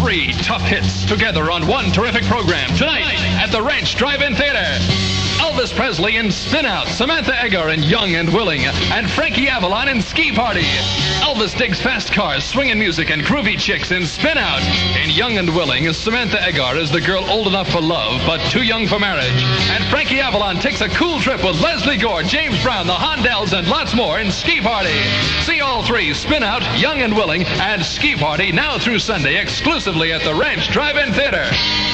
three tough hits together on one terrific program tonight at the Ranch Drive-In Theater. Elvis Presley in Spin Out, Samantha Eggar in Young and Willing, and Frankie Avalon in Ski Party. Elvis digs fast cars, swinging music, and groovy chicks in Spin Out. In Young and Willing, Samantha Eggar is the girl old enough for love, but too young for marriage. And Frankie Avalon takes a cool trip with Leslie Gore, James Brown, the Hondells, and lots more in Ski Party. See all three, Spin Out, Young and Willing, and Ski Party, now through Sunday, exclusively at the Ranch Drive-In Theater.